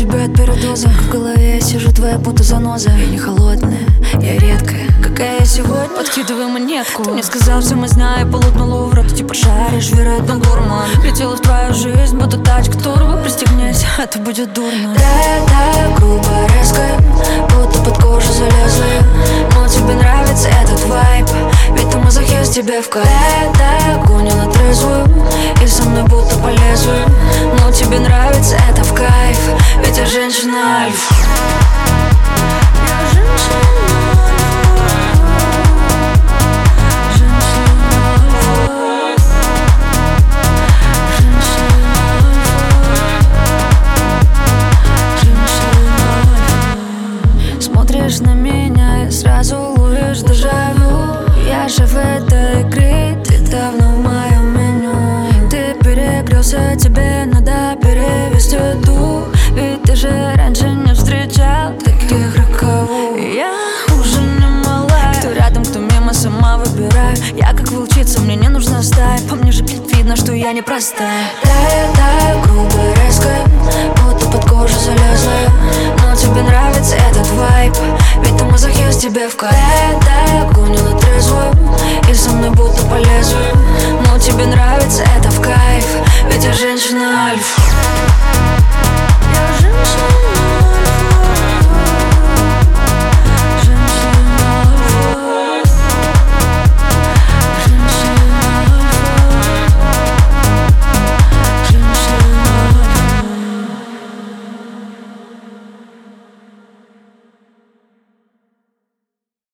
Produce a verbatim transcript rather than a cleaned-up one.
тебя от передоза. В голове я сижу, твоя будто заноза. Я не холодная, я редкая, какая я сегодня. Подкидывай монетку. Ты мне сказал все мазня и полотнула в рот. Типа шаришь, вероятно, гурман. Летела в твою жизнь, будто тачка турбо. Пристегнись, это будет дурно. Да, да, грубо, резко, будто под кожу залезла. Но тебе нравится этот вайб, ведь ты мазохист, тебе в кайф. Да, да, гонила трезвую, и со мной будто по лезвию. Но тебе нравится это в кайф, ведь я женщина альф. Я женщина. Смотришь на меня и сразу ловишь дежавю. Я же в этой игре, ты давно в моем меню. Ты перегрелся, тебе надо перевести дух. Ведь ты же раньше не встречал таких роковых. Я уже не малая, кто рядом, кто мимо, сама выбираю. Я как волчица, мне не нужна стая. По мне же, блядь, видно, что я непростая. Таю, таю, грубо, резко, будто под кожу залезла. Но тебе нравится этот вайб, ведь ты мазохист, тебе в кайф. Да, да, гонила трезвую, и со мной